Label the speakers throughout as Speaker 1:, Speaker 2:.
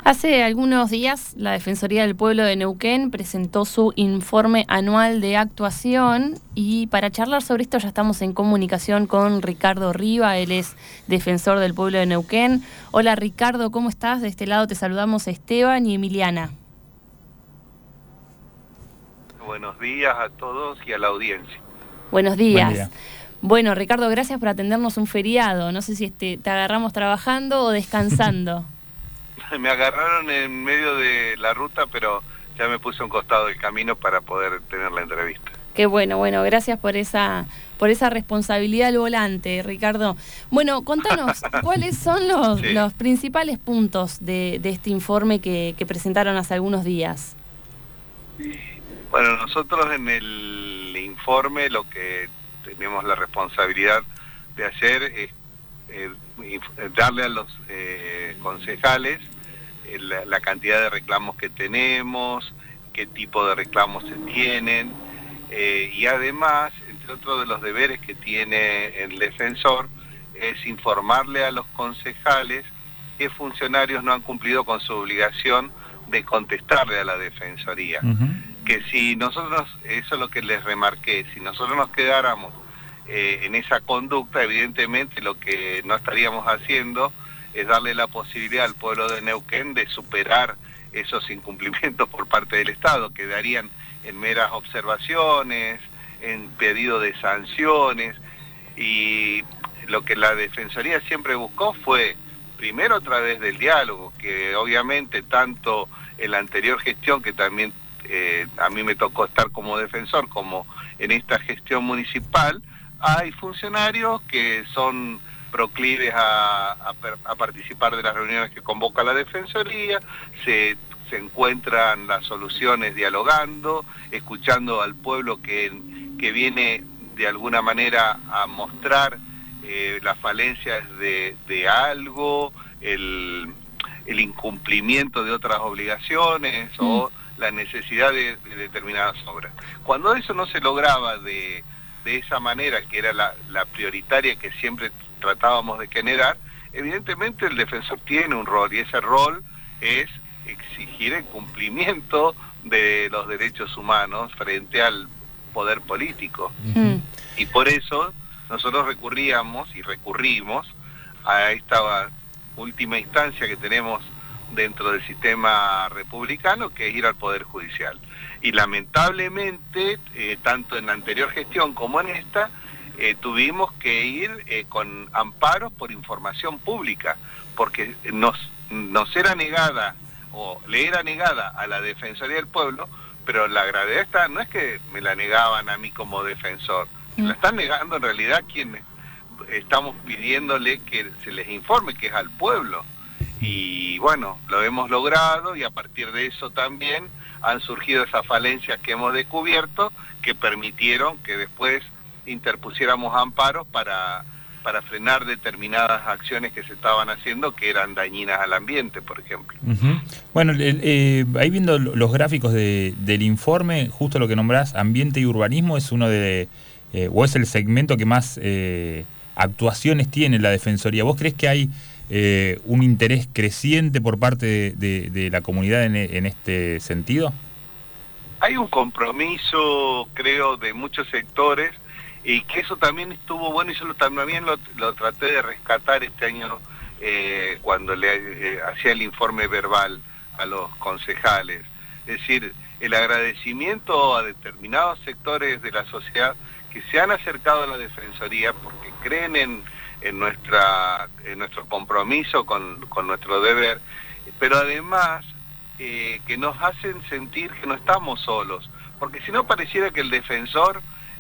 Speaker 1: Hace algunos días, la Defensoría del Pueblo de Neuquén presentó su informe anual de actuación y para charlar sobre esto ya estamos en comunicación con Ricardo Riva, él es defensor del pueblo de Neuquén. Hola Ricardo, ¿cómo estás? De este lado te saludamos Esteban y Emiliana.
Speaker 2: Buenos días a todos y a la audiencia.
Speaker 1: Buenos días.
Speaker 3: Buen día.
Speaker 1: Bueno, Ricardo, gracias por atendernos un feriado. No sé si te agarramos trabajando o descansando.
Speaker 2: Me agarraron en medio de la ruta, pero ya me puse a un costado del camino para poder tener la entrevista.
Speaker 1: Qué bueno, gracias por esa responsabilidad al volante, Ricardo. Bueno, contanos, ¿cuáles son los principales puntos de este informe que presentaron hace algunos días?
Speaker 2: Bueno, nosotros en el informe lo que tenemos la responsabilidad de hacer es darle a los concejales la cantidad de reclamos que tenemos, qué tipo de reclamos se tienen, y además, entre otros de los deberes que tiene el defensor, es informarle a los concejales qué funcionarios no han cumplido con su obligación de contestarle a la Defensoría. Que si nosotros, eso es lo que les remarqué, si nosotros nos quedáramos en esa conducta, evidentemente lo que no estaríamos haciendo es darle la posibilidad al pueblo de Neuquén de superar esos incumplimientos por parte del Estado, quedarían en meras observaciones, en pedido de sanciones, y lo que la Defensoría siempre buscó fue, primero a través del diálogo, que obviamente tanto en la anterior gestión, que también a mí me tocó estar como defensor, como en esta gestión municipal, hay funcionarios que son proclives a participar de las reuniones que convoca la Defensoría, se encuentran las soluciones dialogando, escuchando al pueblo que viene de alguna manera a mostrar las falencias de algo, el incumplimiento de otras obligaciones o la necesidad de determinadas obras. Cuando eso no se lograba de esa manera, que era la prioritaria que siempre tratábamos de generar, evidentemente el defensor tiene un rol, y ese rol es exigir el cumplimiento de los derechos humanos frente al poder político. Y por eso nosotros recurrimos a esta última instancia que tenemos dentro del sistema republicano, que es ir al Poder Judicial. Y lamentablemente, tanto en la anterior gestión como en esta, tuvimos que ir con amparos por información pública, porque nos era negada, o le era negada a la Defensoría del Pueblo, pero la gravedad está, no es que me la negaban a mí como defensor, la están negando en realidad quienes estamos pidiéndole que se les informe, que es al pueblo. Y bueno, lo hemos logrado, y a partir de eso también han surgido esas falencias que hemos descubierto, que permitieron que después interpusiéramos amparos para frenar determinadas acciones que se estaban haciendo que eran dañinas al ambiente, por ejemplo.
Speaker 3: Bueno, ahí viendo los gráficos del informe, justo lo que nombrás, ambiente y urbanismo, es uno o es el segmento que más actuaciones tiene la Defensoría. ¿Vos creés que hay un interés creciente por parte de la comunidad en este sentido?
Speaker 2: Hay un compromiso, creo, de muchos sectores, y que eso también estuvo bueno, y yo también lo traté de rescatar este año cuando le hacía el informe verbal a los concejales. Es decir, el agradecimiento a determinados sectores de la sociedad que se han acercado a la Defensoría porque creen en nuestro compromiso con nuestro deber, pero además que nos hacen sentir que no estamos solos, porque si no pareciera que el defensor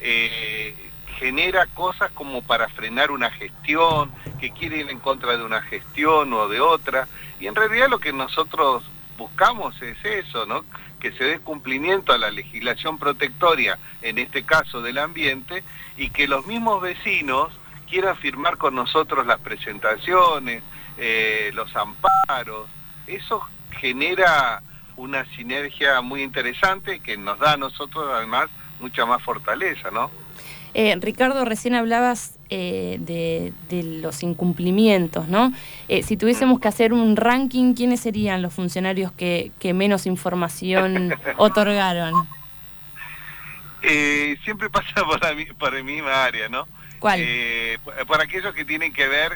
Speaker 2: genera cosas como para frenar una gestión, que quiere ir en contra de una gestión o de otra, y en realidad lo que nosotros buscamos es eso, ¿no? Que se dé cumplimiento a la legislación protectoria, en este caso del ambiente, y que los mismos vecinos quieran firmar con nosotros las presentaciones, los amparos. Eso genera una sinergia muy interesante que nos da a nosotros además mucha más fortaleza, ¿no?
Speaker 1: Ricardo, recién hablabas de los incumplimientos, ¿no? Si tuviésemos que hacer un ranking, ¿quiénes serían los funcionarios que menos información otorgaron?
Speaker 2: Siempre pasa por la misma área, ¿no?
Speaker 1: ¿Cuál?
Speaker 2: Por aquellos que tienen que ver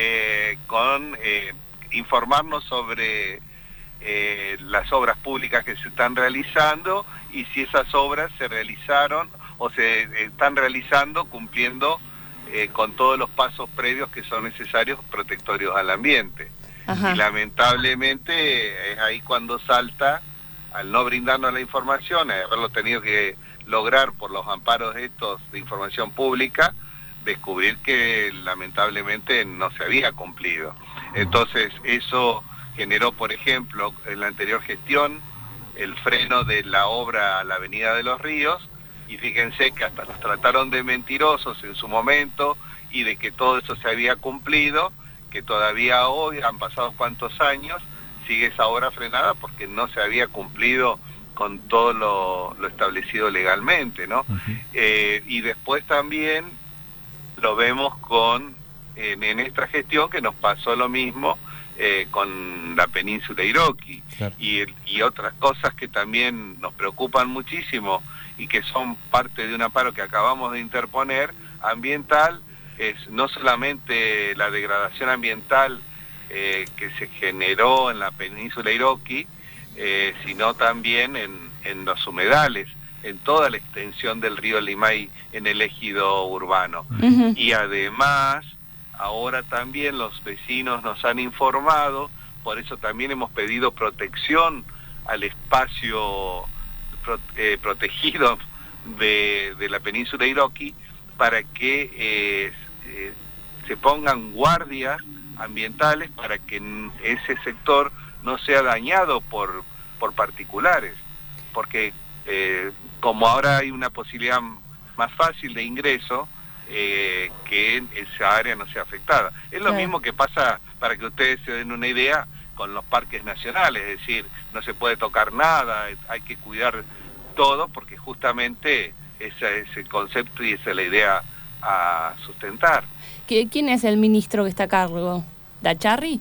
Speaker 2: con informarnos sobre las obras públicas que se están realizando y si esas obras se realizaron o se están realizando cumpliendo con todos los pasos previos que son necesarios protectorios al ambiente.
Speaker 1: Ajá.
Speaker 2: Y lamentablemente es ahí cuando salta, al no brindarnos la información, haberlo tenido que lograr por los amparos estos de información pública, descubrir que lamentablemente no se había cumplido. Entonces eso generó, por ejemplo, en la anterior gestión, el freno de la obra a la Avenida de los Ríos, y fíjense que hasta los trataron de mentirosos en su momento y de que todo eso se había cumplido, que todavía hoy, han pasado cuántos años, sigue esa obra frenada porque no se había cumplido con todo lo establecido legalmente, ¿no? Y después también lo vemos en esta gestión que nos pasó lo mismo con la península Iroqui, claro. Y otras cosas que también nos preocupan muchísimo y que son parte de un amparo que acabamos de interponer ambiental, es no solamente la degradación ambiental que se generó en la península Iroqui, sino también en los humedales, en toda la extensión del río Limay en el ejido urbano.
Speaker 1: Uh-huh.
Speaker 2: Y además, ahora también los vecinos nos han informado, por eso también hemos pedido protección al espacio protegido de la península Iroqui, para que se pongan guardias ambientales para que ese sector no sea dañado por particulares, porque como ahora hay una posibilidad más fácil de ingreso, que esa área no sea afectada. Es lo mismo que pasa, para que ustedes se den una idea, con los parques nacionales, es decir, no se puede tocar nada, hay que cuidar todo, porque justamente ese es el concepto y esa es la idea a sustentar.
Speaker 1: ¿Quién es el ministro que está a cargo? ¿Dacharri?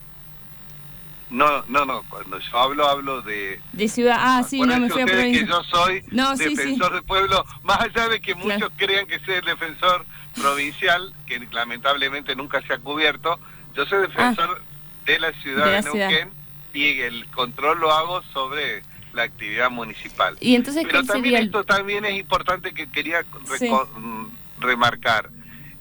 Speaker 2: No, cuando yo hablo de
Speaker 1: ciudad. Sí, no me fui a provincia.
Speaker 2: Que yo soy defensor del pueblo, más allá de que muchos crean que soy el defensor provincial, que lamentablemente nunca se ha cubierto. Yo soy defensor de la ciudad de Neuquén y el control lo hago sobre la actividad municipal.
Speaker 1: Y entonces,
Speaker 2: pero también esto también es importante, que quería remarcar.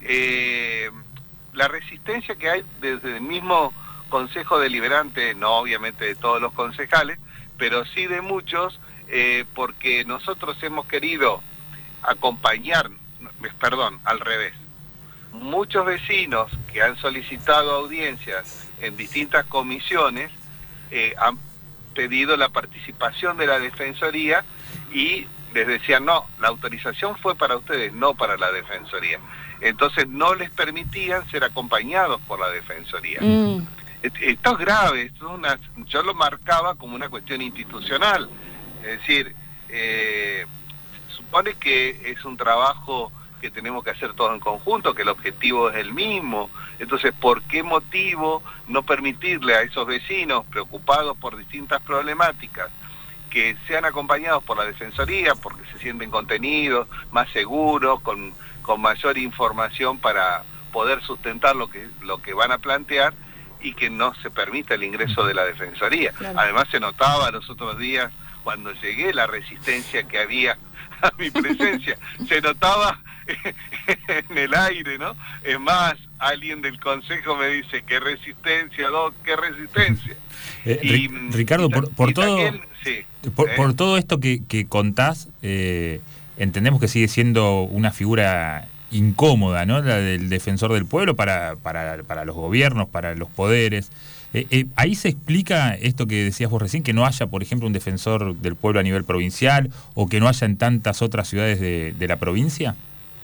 Speaker 2: La resistencia que hay desde el mismo Consejo Deliberante, no obviamente de todos los concejales, pero sí de muchos, porque nosotros hemos querido acompañar, al revés. Muchos vecinos que han solicitado audiencias en distintas comisiones han pedido la participación de la Defensoría y les decían, no, la autorización fue para ustedes, no para la Defensoría. Entonces no les permitían ser acompañados por la Defensoría. Esto es grave, yo lo marcaba como una cuestión institucional, es decir, supone que es un trabajo que tenemos que hacer todos en conjunto, que el objetivo es el mismo. Entonces, ¿por qué motivo no permitirle a esos vecinos preocupados por distintas problemáticas que sean acompañados por la Defensoría, porque se sienten contenidos, más seguros, con mayor información para poder sustentar lo que van a plantear, y que no se permita el ingreso de la Defensoría? Claro. Además se notaba los otros días cuando llegué la resistencia que había a mi presencia, se notaba en el aire, ¿no? Es más, alguien del Consejo me dice, ¿qué resistencia, Doc? ¿Qué resistencia?
Speaker 3: Ricardo, por todo esto que contás, entendemos que sigue siendo una figura incómoda, ¿no? La del defensor del pueblo para los gobiernos, para los poderes. Ahí se explica esto que decías vos recién, que no haya, por ejemplo, un defensor del pueblo a nivel provincial, o que no haya en tantas otras ciudades de la provincia.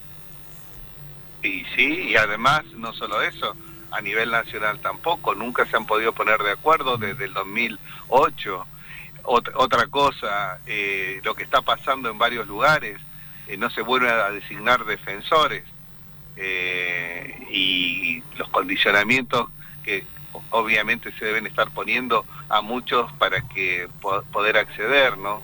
Speaker 2: Y sí, y además no solo eso, a nivel nacional tampoco, nunca se han podido poner de acuerdo desde el 2008. Otra cosa, lo que está pasando en varios lugares, no se vuelven a designar defensores, y los condicionamientos que obviamente se deben estar poniendo a muchos para que poder acceder, ¿no?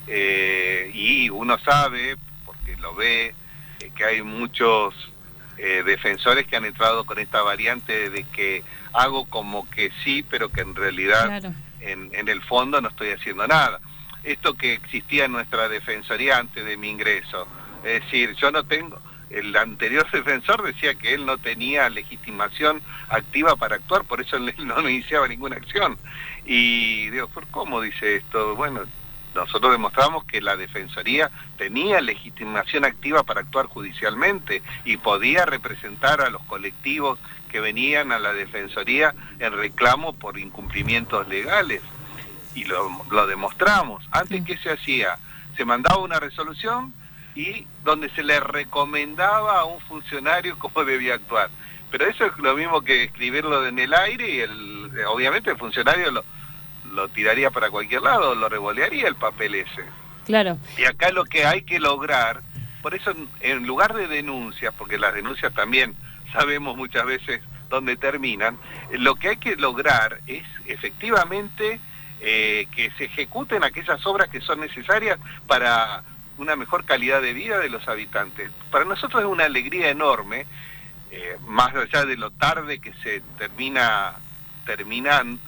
Speaker 2: Y uno sabe, porque lo ve, que hay muchos defensores que han entrado con esta variante de que hago como que sí, pero que en realidad
Speaker 1: Claro.
Speaker 2: en el fondo no estoy haciendo nada. Esto que existía en nuestra defensoría antes de mi ingreso, es decir, yo no tengo... El anterior defensor decía que él no tenía legitimación activa para actuar, por eso él no iniciaba ninguna acción. Y digo, ¿por cómo dice esto? Bueno, nosotros demostramos que la Defensoría tenía legitimación activa para actuar judicialmente y podía representar a los colectivos que venían a la Defensoría en reclamo por incumplimientos legales. Y lo demostramos. Antes, ¿qué se hacía? Se mandaba una resolución y donde se le recomendaba a un funcionario cómo debía actuar. Pero eso es lo mismo que escribirlo en el aire y obviamente el funcionario lo tiraría para cualquier lado, lo revolearía el papel ese.
Speaker 1: Claro.
Speaker 2: Y acá lo que hay que lograr, por eso en lugar de denuncias, porque las denuncias también sabemos muchas veces dónde terminan, lo que hay que lograr es efectivamente que se ejecuten aquellas obras que son necesarias para una mejor calidad de vida de los habitantes. Para nosotros es una alegría enorme, más allá de lo tarde que se terminan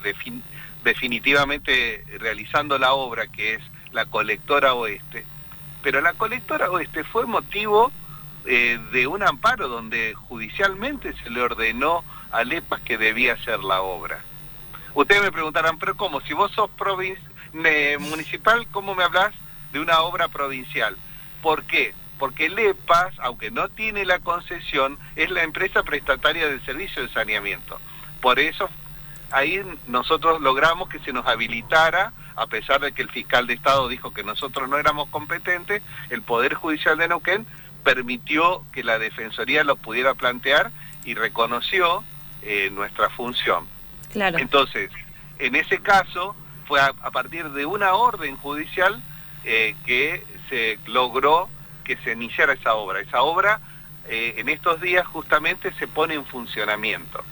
Speaker 2: definitivamente realizando la obra, que es la colectora oeste. Pero la colectora oeste fue motivo de un amparo donde judicialmente se le ordenó a LEPAS que debía hacer la obra. Ustedes me preguntarán, pero ¿cómo? Si vos sos municipal, ¿cómo me hablas de una obra provincial? ¿Por qué? Porque LEPAS, aunque no tiene la concesión, es la empresa prestataria del servicio de saneamiento. Por eso, ahí nosotros logramos que se nos habilitara, a pesar de que el fiscal de Estado dijo que nosotros no éramos competentes, el Poder Judicial de Neuquén permitió que la Defensoría lo pudiera plantear y reconoció nuestra función.
Speaker 1: Claro.
Speaker 2: Entonces, en ese caso, fue a partir de una orden judicial que se logró que se iniciara esa obra. Esa obra en estos días justamente se pone en funcionamiento.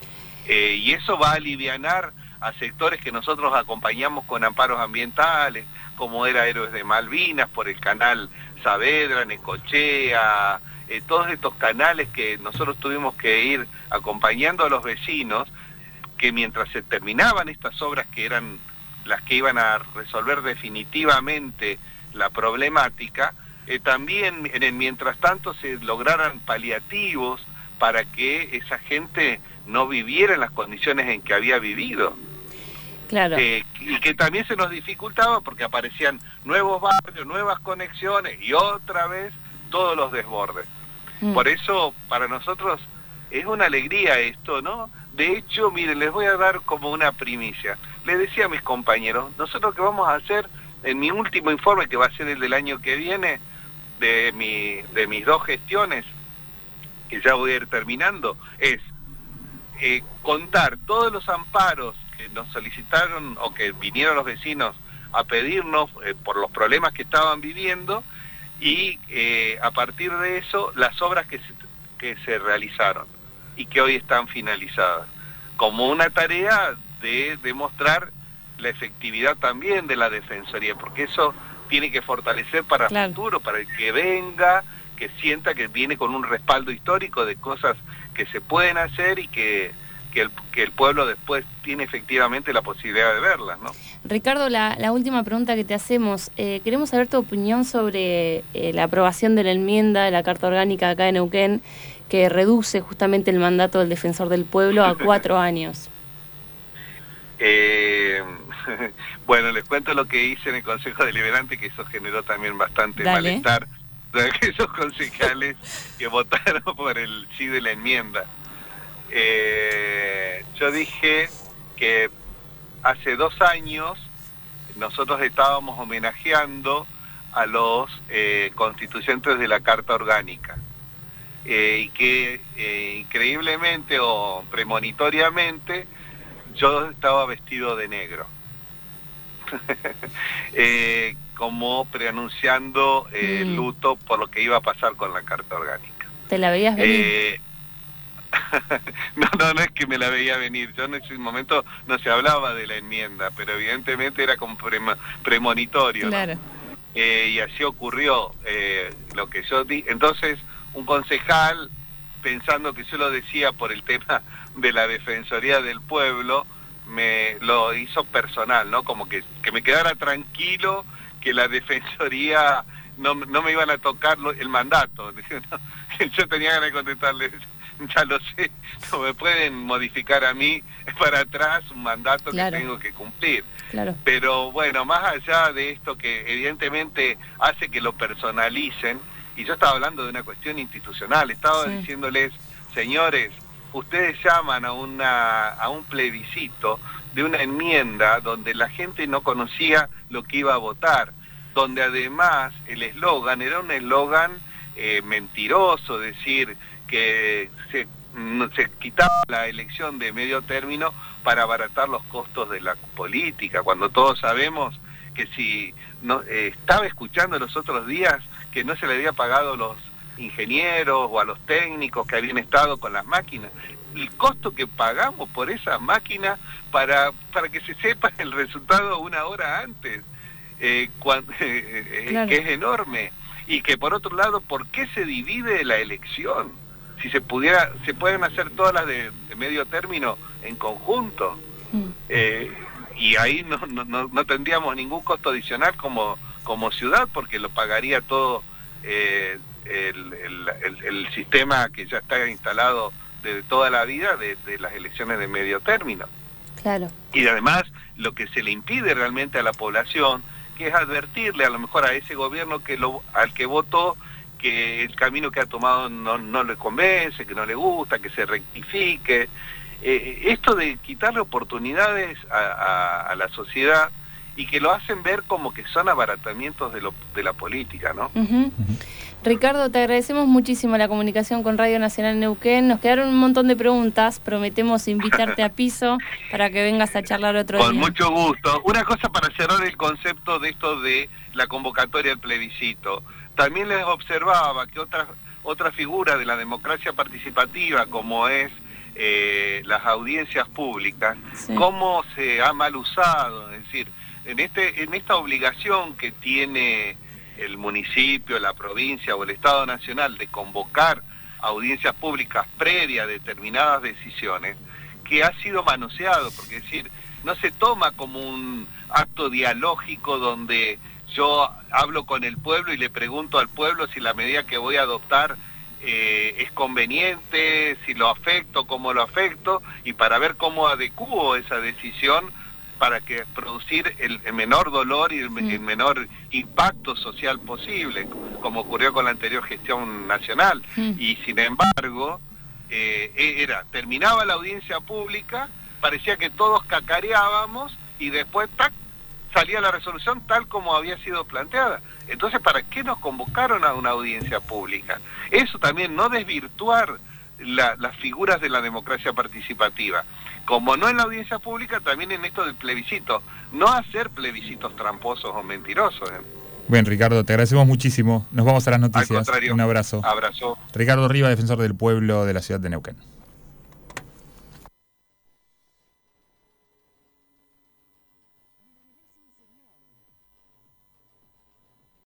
Speaker 2: Y eso va a alivianar a sectores que nosotros acompañamos con amparos ambientales, como era Héroes de Malvinas, por el canal Saavedra, Necochea, todos estos canales que nosotros tuvimos que ir acompañando a los vecinos, que mientras se terminaban estas obras que eran las que iban a resolver definitivamente la problemática, también en el mientras tanto se lograran paliativos para que esa gente no viviera en las condiciones en que había vivido.
Speaker 1: Claro.
Speaker 2: Y que también se nos dificultaba porque aparecían nuevos barrios, nuevas conexiones y otra vez todos los desbordes. Por eso para nosotros es una alegría esto, ¿no? De hecho, miren, les voy a dar como una primicia. Les decía a mis compañeros, nosotros lo que vamos a hacer en mi último informe, que va a ser el del año que viene, de mis 2 gestiones, que ya voy a ir terminando, es contar todos los amparos que nos solicitaron o que vinieron los vecinos a pedirnos por los problemas que estaban viviendo y a partir de eso las obras que se realizaron y que hoy están finalizadas, como una tarea de demostrar la efectividad también de la Defensoría, porque eso tiene que fortalecer para el futuro, para el que venga, que sienta que viene con un respaldo histórico de cosas que se pueden hacer y que el pueblo después tiene efectivamente la posibilidad de verlas, ¿no?
Speaker 1: Ricardo, la última pregunta que te hacemos, queremos saber tu opinión sobre la aprobación de la enmienda de la Carta Orgánica acá en Neuquén, que reduce justamente el mandato del Defensor del Pueblo a 4 años.
Speaker 2: Bueno, les cuento lo que hice en el Consejo Deliberante, que eso generó también bastante malestar de aquellos concejales que votaron por el sí de la enmienda. Yo dije que hace 2 años nosotros estábamos homenajeando a los constituyentes de la Carta Orgánica y que increíblemente o premonitoriamente yo estaba vestido de negro. como preanunciando luto por lo que iba a pasar con la Carta Orgánica.
Speaker 1: ¿Te la veías venir?
Speaker 2: No es que me la veía venir. Yo en ese momento no se hablaba de la enmienda, pero evidentemente era como premonitorio,
Speaker 1: claro,
Speaker 2: ¿no? Y así ocurrió lo que yo di. Entonces, un concejal, pensando que yo lo decía por el tema de la Defensoría del Pueblo, me lo hizo personal, ¿no? Como que me quedara tranquilo, que la Defensoría no me iban a tocar el mandato. Yo tenía ganas de contestarle, ya lo sé, no me pueden modificar a mí para atrás un mandato, claro, que tengo que cumplir.
Speaker 1: Claro.
Speaker 2: Pero bueno, más allá de esto que evidentemente hace que lo personalicen, y yo estaba hablando de una cuestión institucional, estaba diciéndoles, señores, ustedes llaman a un plebiscito de una enmienda donde la gente no conocía lo que iba a votar, donde además el eslogan era un eslogan mentiroso, decir que se quitaba la elección de medio término para abaratar los costos de la política, cuando todos sabemos que si no estaba escuchando los otros días que no se le había pagado a los ingenieros o a los técnicos que habían estado con las máquinas, el costo que pagamos por esas máquinas para que se sepa el resultado una hora antes, claro, que es enorme, y que por otro lado, ¿por qué se divide la elección? Si se pueden hacer todas las de medio término en conjunto, y ahí no tendríamos ningún costo adicional como ciudad, porque lo pagaría todo el sistema que ya está instalado de toda la vida de las elecciones de medio término.
Speaker 1: Claro. Y
Speaker 2: además lo que se le impide realmente a la población, que es advertirle a lo mejor a ese gobierno al que votó, que el camino que ha tomado no le convence, que no le gusta, que se rectifique. Esto de quitarle oportunidades a la sociedad, y que lo hacen ver como que son abaratamientos de la política, ¿no?
Speaker 1: Ricardo, te agradecemos muchísimo la comunicación con Radio Nacional Neuquén. Nos quedaron un montón de preguntas. Prometemos invitarte a piso para que vengas a charlar otro día.
Speaker 2: Con mucho gusto. Una cosa para cerrar el concepto de esto de la convocatoria al plebiscito. También les observaba que otra figura de la democracia participativa, como es las audiencias públicas, cómo se ha mal usado. Es decir, en esta obligación que tiene el municipio, la provincia o el Estado Nacional de convocar audiencias públicas previas a determinadas decisiones, que ha sido manoseado, porque es decir, no se toma como un acto dialógico donde yo hablo con el pueblo y le pregunto al pueblo si la medida que voy a adoptar es conveniente, si lo afecto, cómo lo afecto, y para ver cómo adecuo esa decisión para que producir el menor dolor y el menor impacto social posible, como ocurrió con la anterior gestión nacional. Y sin embargo, terminaba la audiencia pública, parecía que todos cacareábamos y después salía la resolución tal como había sido planteada. Entonces, ¿para qué nos convocaron a una audiencia pública? Eso también, no desvirtuar las figuras de la democracia participativa. Como no en la audiencia pública, también en esto del plebiscito. No hacer plebiscitos tramposos o mentirosos.
Speaker 3: Bien, Ricardo, te agradecemos muchísimo. Nos vamos a las noticias.
Speaker 2: Al contrario.
Speaker 3: Un abrazo.
Speaker 2: Abrazo.
Speaker 3: Ricardo Riva, defensor del pueblo de la ciudad de Neuquén.